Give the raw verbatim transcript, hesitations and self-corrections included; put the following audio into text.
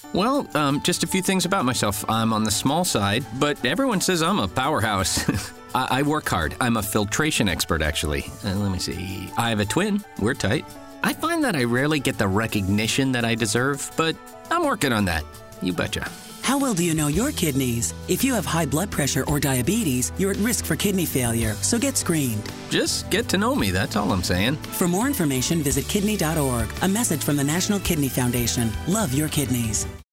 Well, um, just a few things about myself. I'm on the small side, but everyone says I'm a powerhouse. I-, I work hard. I'm a filtration expert, actually. Uh, let me see. I have a twin. We're tight. I find that I rarely get the recognition that I deserve, but I'm working on that. You betcha. How well do you know your kidneys? If you have high blood pressure or diabetes, you're at risk for kidney failure, so get screened. Just get to know me, that's all I'm saying. For more information, visit kidney dot org. A message from the National Kidney Foundation. Love your kidneys.